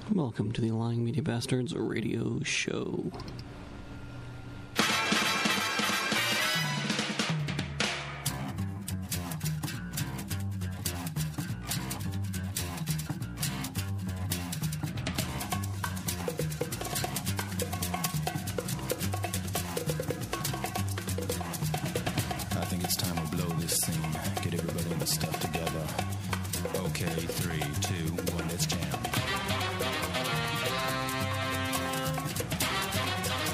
Welcome to the Lying Media Bastards radio show. I think it's time to blow this scene. Get everybody in the stuff together. Okay, 3, 2, 1, let's jam.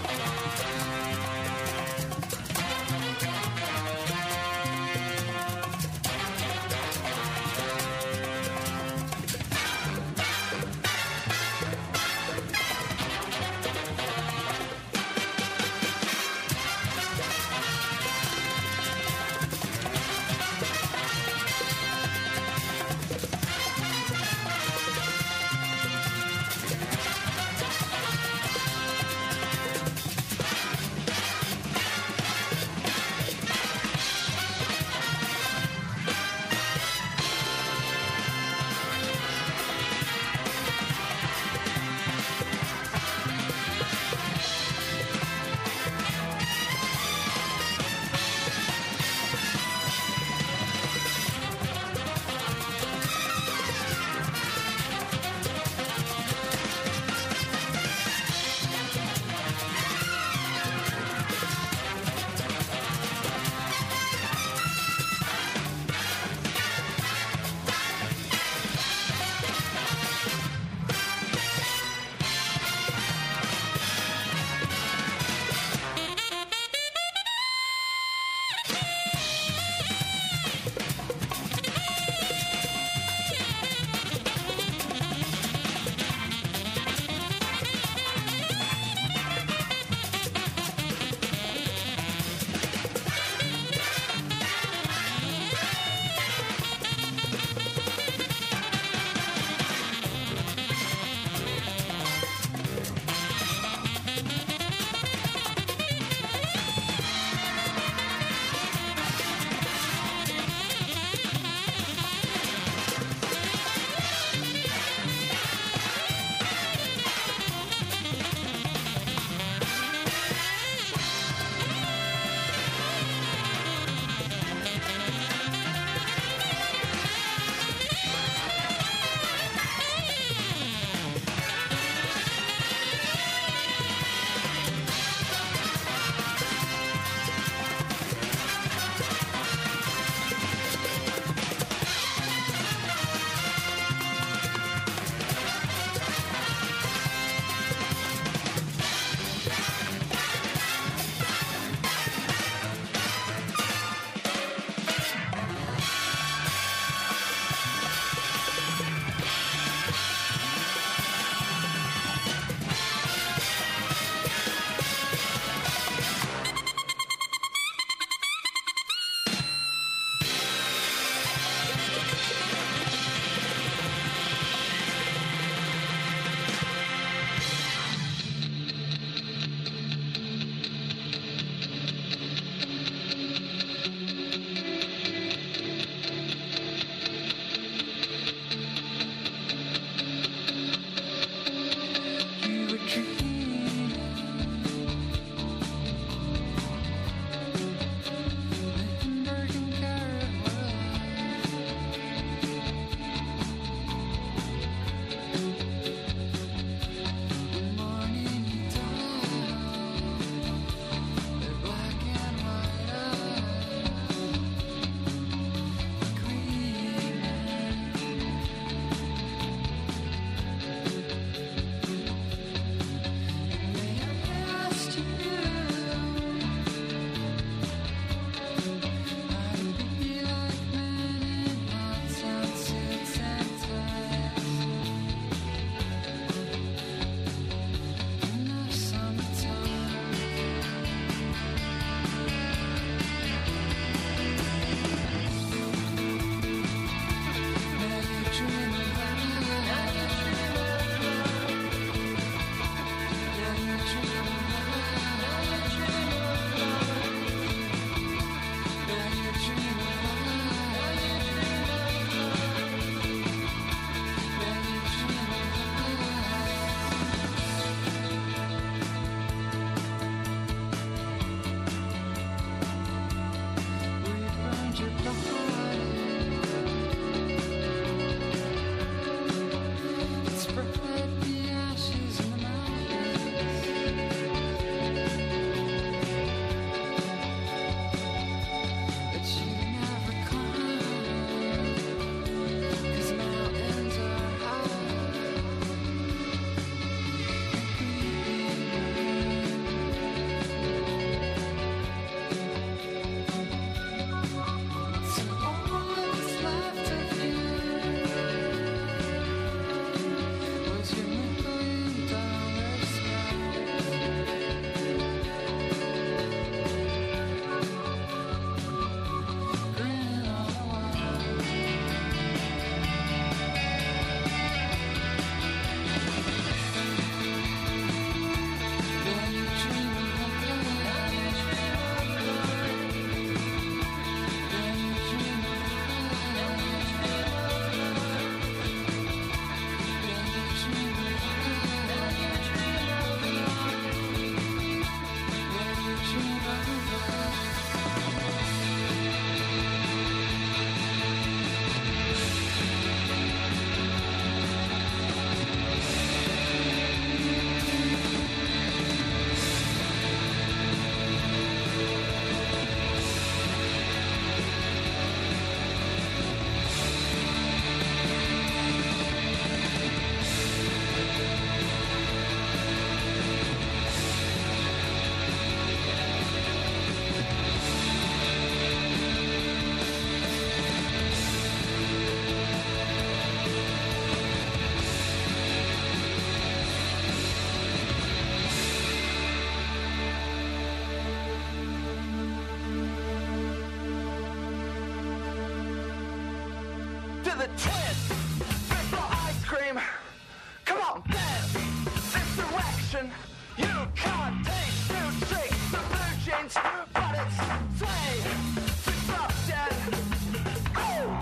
twist, bit for ice cream. Come on, dance, this direction. You can't taste new tricks, the blue jeans, but it's sway, disruption. Oh!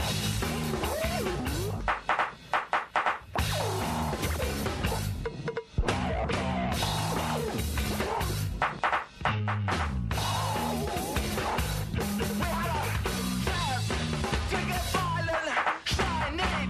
We had a chance to get violent, shiny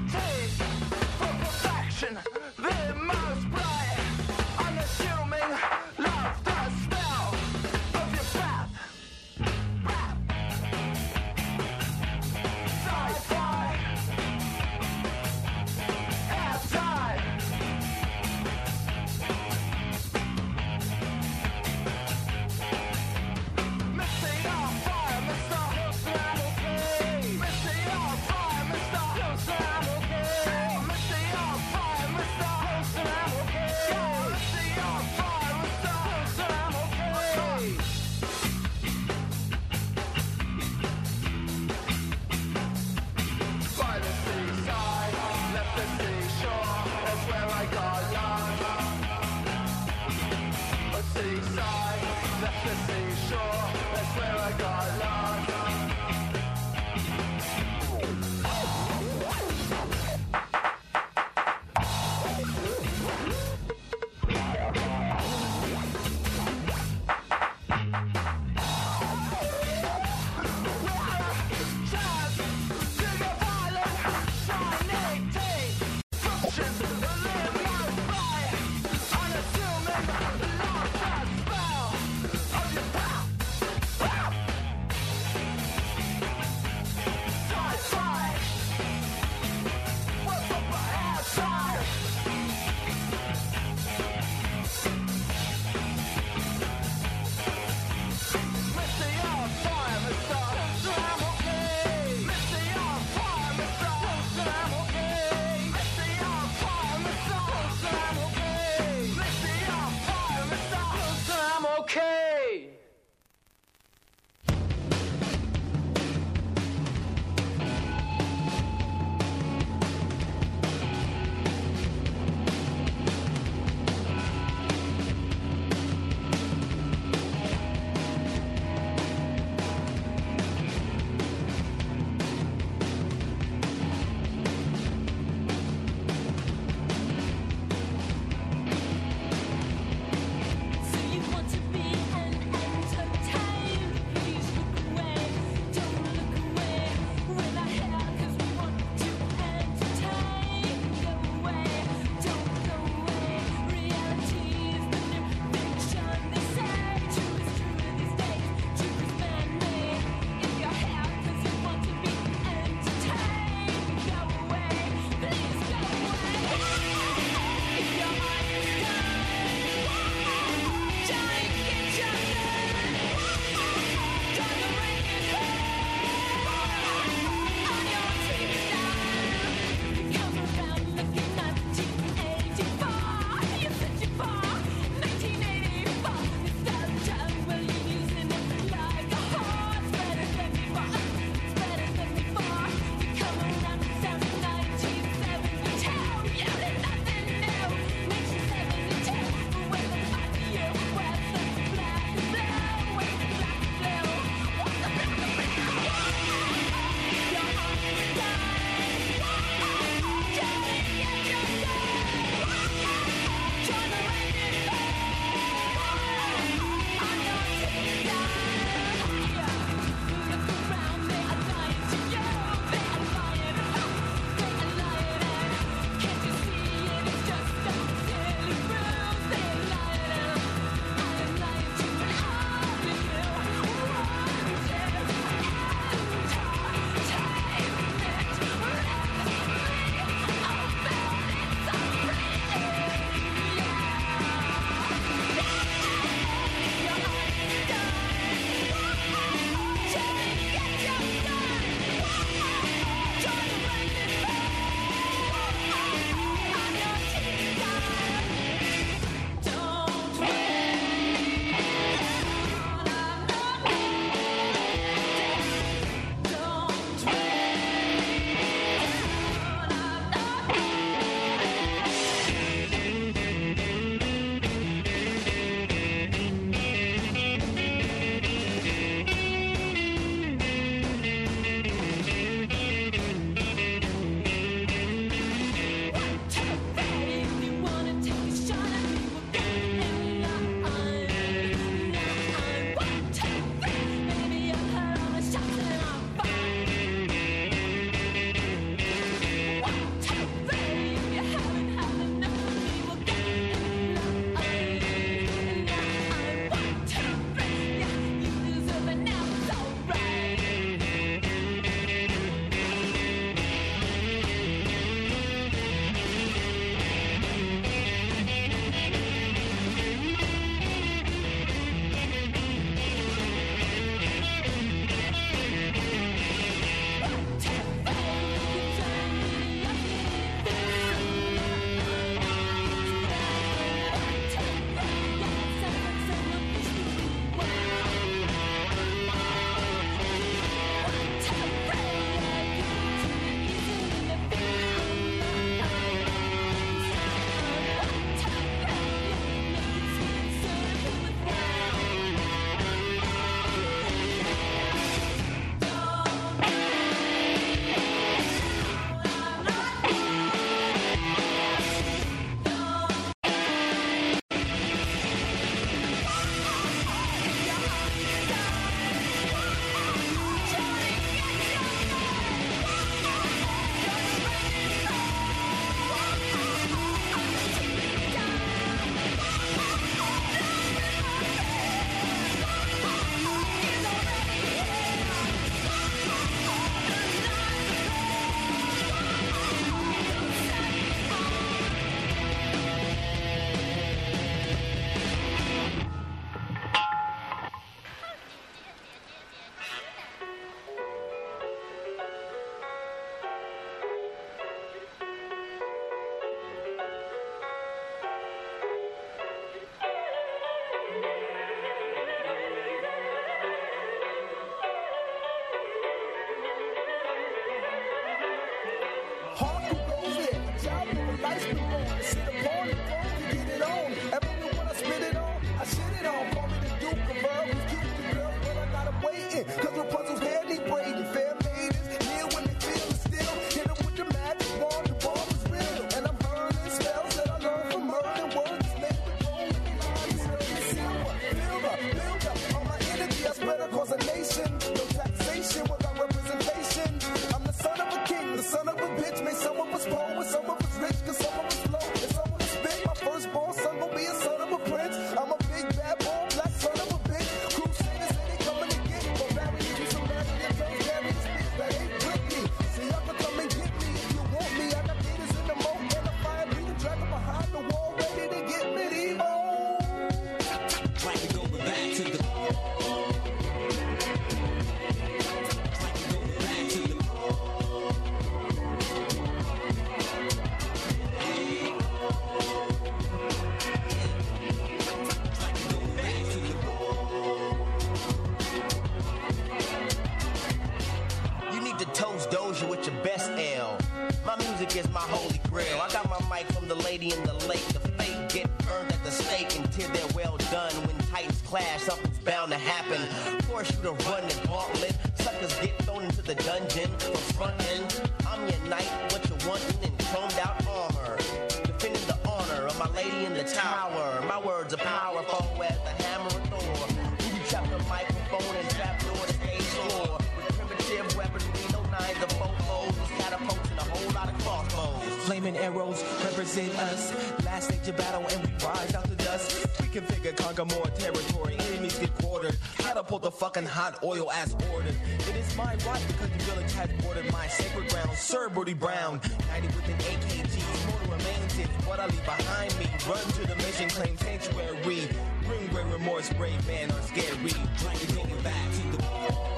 lady in the lake. The fake get burned at the stake until they're well done. When titans clash, something's bound to happen. Force you to run the gauntlet. Suckers get thrown into the dungeon. For front end, I'm your knight, what you wantin' in chromed out armor. Defending the honor of my lady in the tower. My words are powerful as the hammer of Thor. You trap the microphone and trap door the stage floor. With primitive weaponry, no nines or fofos, catapults and a whole lot of crossbows. Flaming arrows represent us. Last stage of battle and we rise out the dust. We configure, conquer more territory. Enemies get quartered. Catapult the fucking hot oil as ordered. It is my right because the village has bordered my sacred ground. Sir Brody Brown, united with an AKG. Mortal remains is what I leave behind me. Run to the mission, claim sanctuary. Bring great remorse, brave man are scary. Like you're going back to the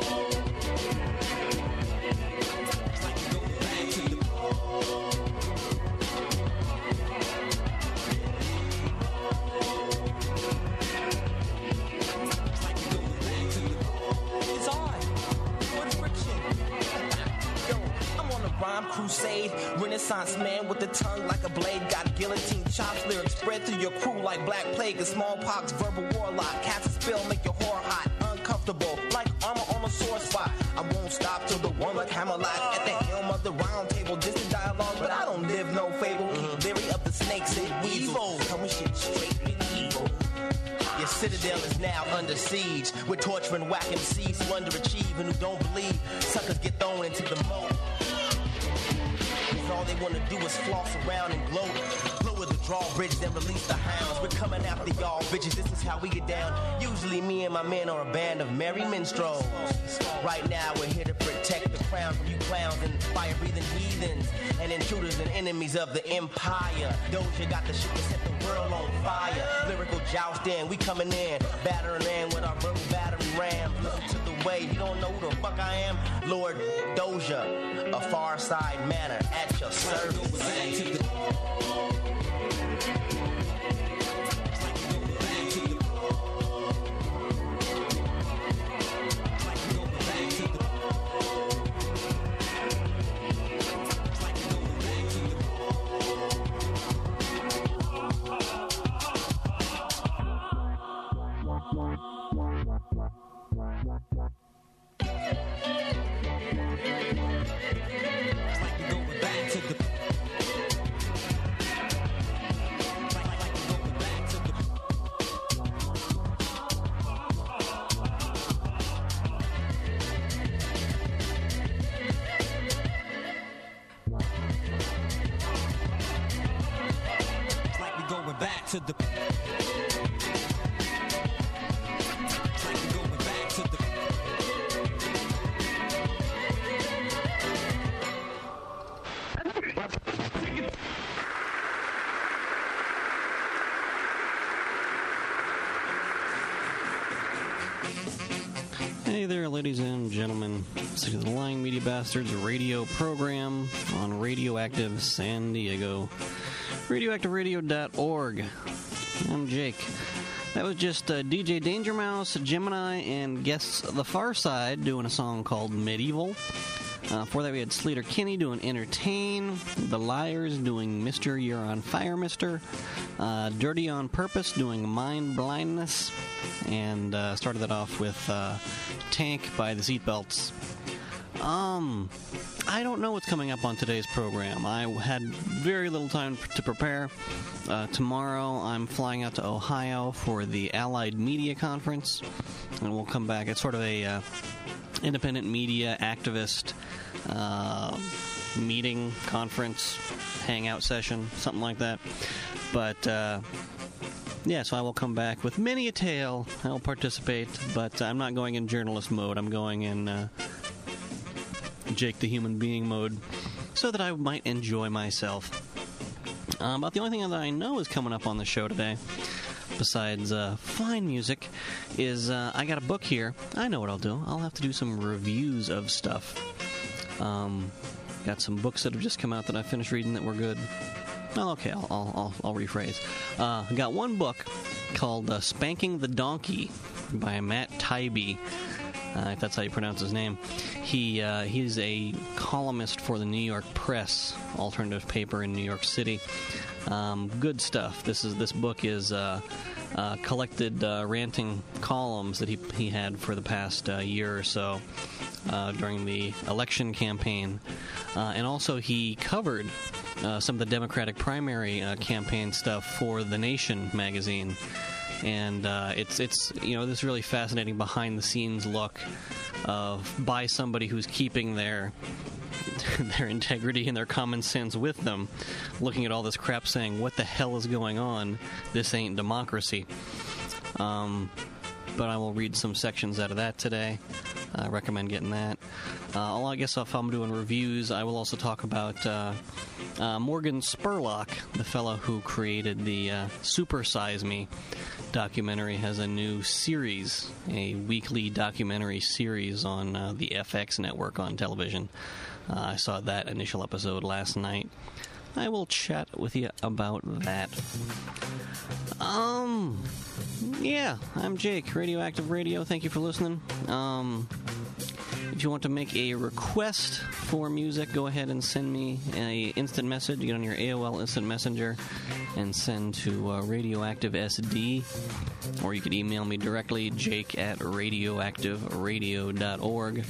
rhyme crusade, Renaissance man with the tongue like a blade, got guillotine chops, lyrics spread through your crew like black plague and smallpox, verbal warlock, cast a spell, make your whore hot, uncomfortable, like armor on a sore spot. I won't stop till the one like Hammerlock at the helm of the round table, distant dialogue, but I don't live no fable. Leery of the snakes and weasels, coming shit straight medieval. Your citadel is now under siege, with torturing whack MCs who underachieve and who don't believe. Suckers get thrown into the moat. All they want to do is floss around and gloat. Lower the drawbridge, then release the hounds. We're coming after y'all, bitches, this is how we get down. Usually me and my men are a band of merry minstrels. Right now we're here to protect the crown from you clowns and fire-breathing heathens and intruders and enemies of the empire. Doja got the shit to set the world on fire. Lyrical jousting, we coming in, battering in with our verbal battery ram. Listen to the way, you don't know who the fuck I am? Lord Doja, a far side manner at your service. To the Hey there, ladies and gentlemen. This is the Lying Media Bastards radio program on Radioactive San Diego. RadioactiveRadio.org. I'm Jake. That was just DJ Danger Mouse, Gemini, and guests The Far Side doing a song called Medieval. Before that, we had Sleater Kinney doing Entertain, The Liars doing Mr. You're on Fire, Mister, Dirty on Purpose doing Mind Blindness, and started that off with Tank by the Seatbelts. I don't know what's coming up on today's program. I had very little time to prepare. Tomorrow I'm flying out to Ohio for the Allied Media Conference, and we'll come back. It's sort of a independent media activist meeting, conference, hangout session, something like that. But yeah, so I will come back with many a tale. I'll participate, but I'm not going in journalist mode. I'm going in Jake the Human Being mode, so that I might enjoy myself. About the only thing that I know is coming up on the show today, besides fine music, is I got a book here. I know what I'll do. I'll have to do some reviews of stuff. Got some books that have just come out that I finished reading that were good. Well, okay, I'll rephrase. I got one book called Spanking the Donkey by Matt Taibbi. if that's how you pronounce his name. He's a columnist for the New York Press, alternative paper in New York City. Good stuff. This book is collected ranting columns that he had for the past year or so during the election campaign, and also he covered some of the Democratic primary campaign stuff for The Nation magazine. And it's this really fascinating behind-the-scenes look by somebody who's keeping their integrity and their common sense with them, looking at all this crap saying, what the hell is going on? This ain't democracy. But I will read some sections out of that today. I recommend getting that. I guess if I'm doing reviews, I will also talk about Morgan Spurlock, the fellow who created the Super Size Me documentary, has a new series, a weekly documentary series on the FX network on television. I saw that initial episode last night. I will chat with you about that. Yeah, I'm Jake, Radioactive Radio. Thank you for listening. If you want to make a request for music, go ahead and send me an instant message. Get on your AOL Instant Messenger and send to Radioactive SD, or you could email me directly, jake@radioactiveradio.org.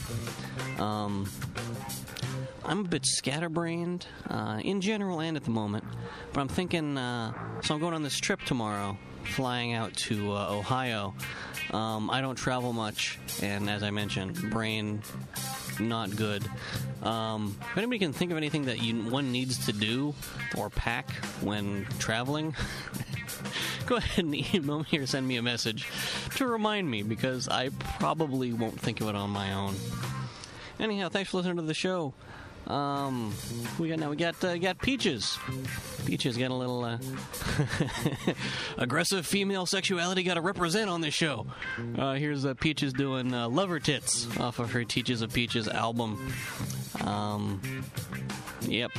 I'm a bit scatterbrained in general and at the moment, but I'm thinking, so I'm going on this trip tomorrow, flying out to Ohio. I don't travel much, and as I mentioned, brain not good. If anybody can think of anything that one needs to do or pack when traveling, go ahead and email me or send me a message to remind me, because I probably won't think of it on my own. Anyhow, thanks for listening to the show. We got Peaches. Peaches got a little aggressive female sexuality got to represent on this show. Here's Peaches doing Lover Tits off of her Teaches of Peaches album. Yep.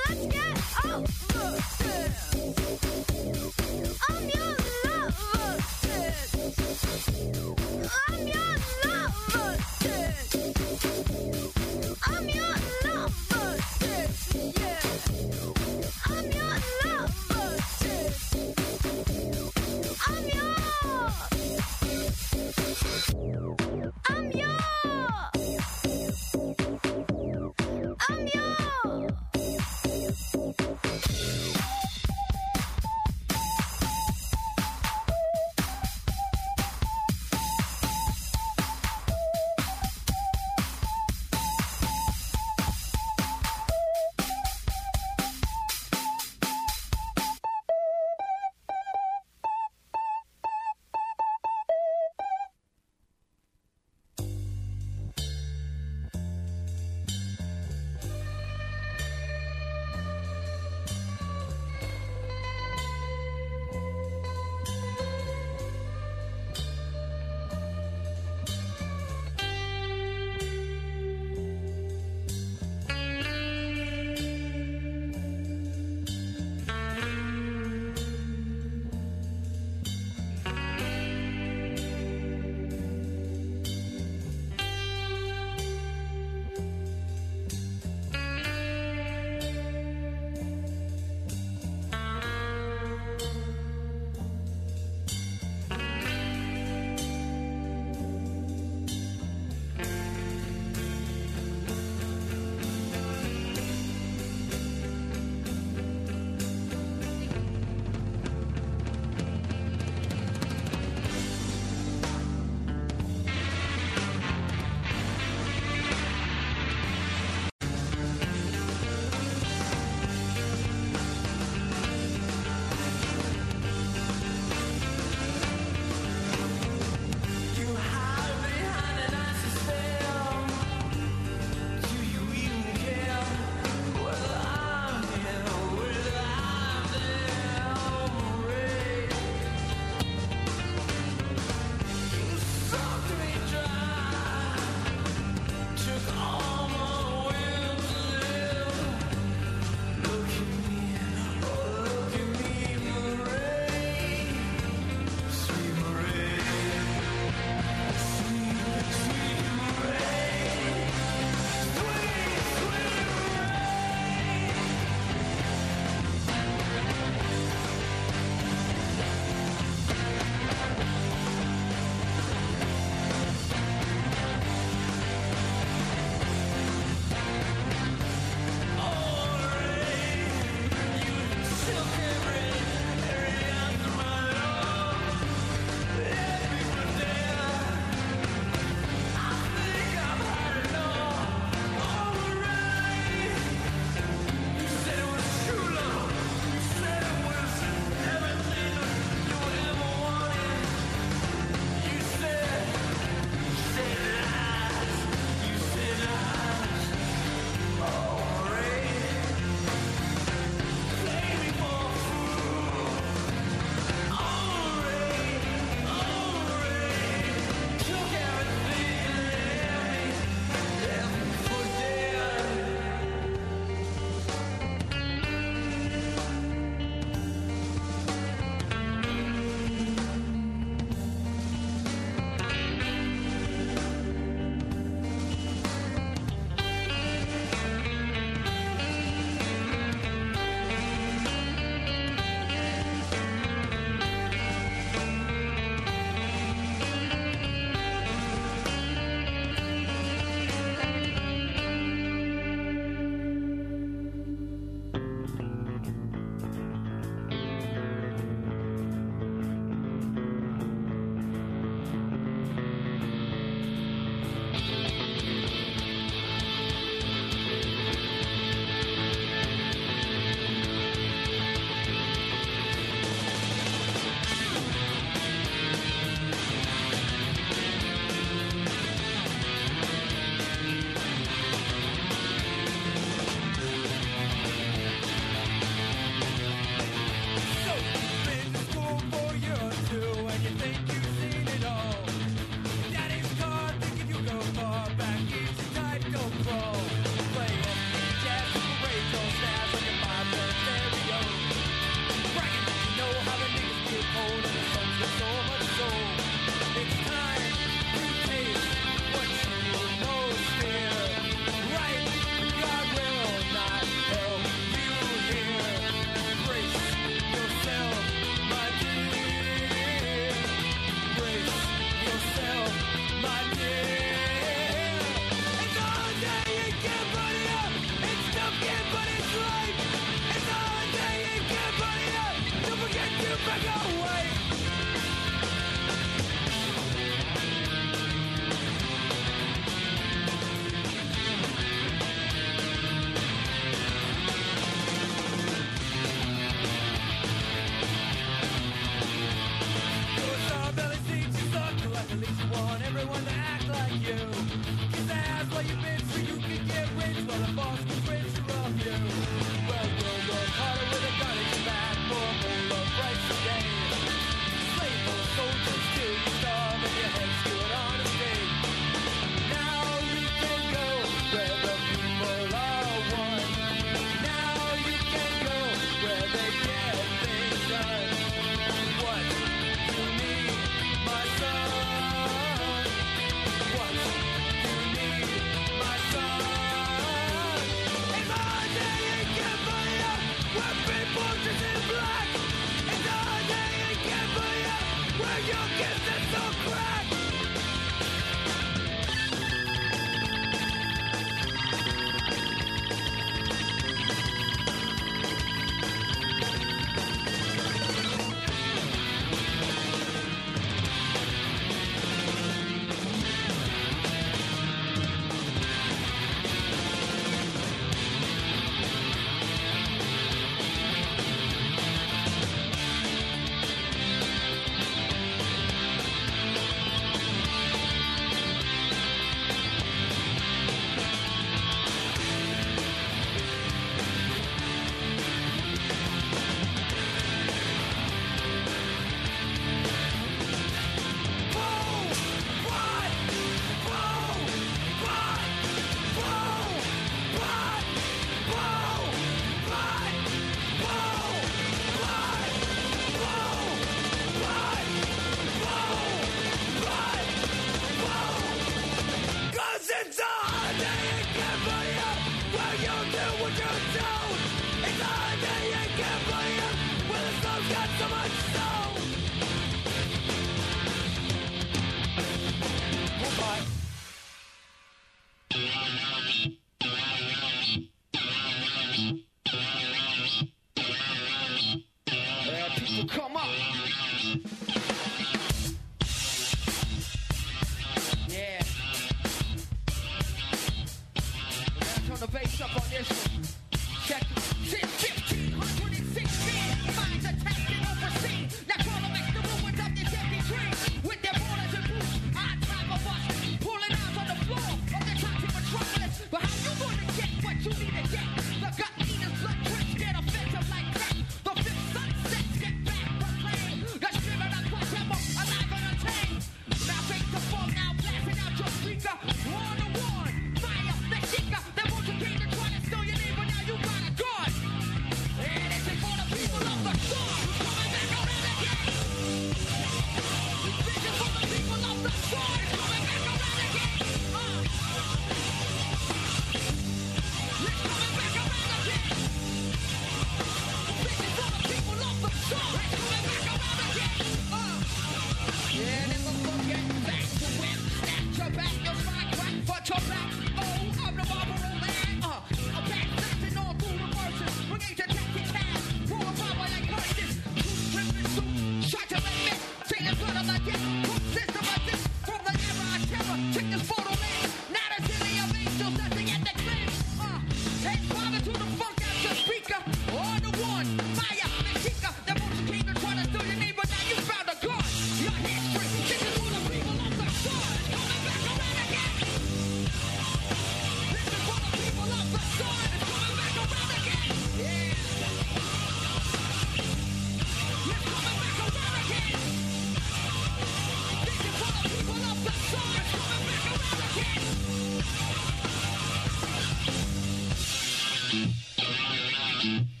Bye.